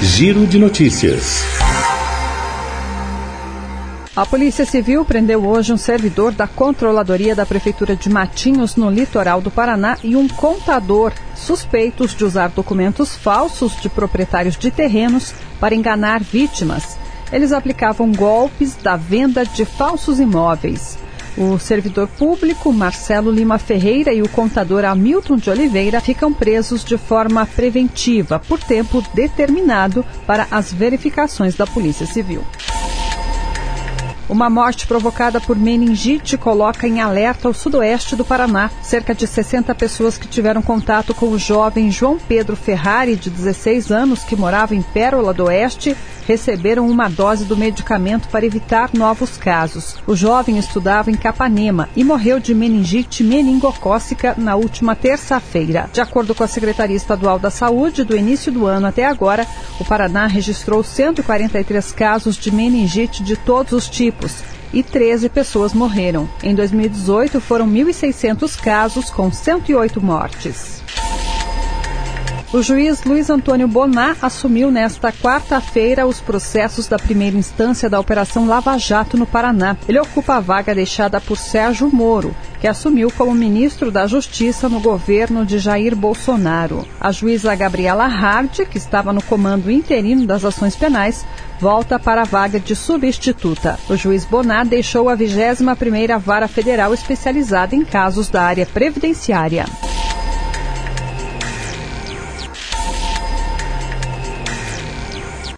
Giro de Notícias. A Polícia Civil prendeu hoje um servidor da Controladoria da Prefeitura de Matinhos, no litoral do Paraná, e um contador, suspeitos de usar documentos falsos de proprietários de terrenos para enganar vítimas. Eles aplicavam golpes da venda de falsos imóveis. O servidor público, Marcelo Lima Ferreira, e o contador Hamilton de Oliveira ficam presos de forma preventiva, por tempo determinado para as verificações da Polícia Civil. Uma morte provocada por meningite coloca em alerta o sudoeste do Paraná. Cerca de 60 pessoas que tiveram contato com o jovem João Pedro Ferrari, de 16 anos, que morava em Pérola do Oeste, receberam uma dose do medicamento para evitar novos casos. O jovem estudava em Capanema e morreu de meningite meningocócica na última terça-feira. De acordo com a Secretaria Estadual da Saúde, do início do ano até agora, o Paraná registrou 143 casos de meningite de todos os tipos e 13 pessoas morreram. Em 2018, foram 1.600 casos, com 108 mortes. O juiz Luiz Antônio Bonar assumiu nesta quarta-feira os processos da primeira instância da Operação Lava Jato no Paraná. Ele ocupa a vaga deixada por Sérgio Moro, que assumiu como ministro da Justiça no governo de Jair Bolsonaro. A juíza Gabriela Hardy, que estava no comando interino das ações penais, volta para a vaga de substituta. O juiz Bonar deixou a 21ª Vara Federal especializada em casos da área previdenciária.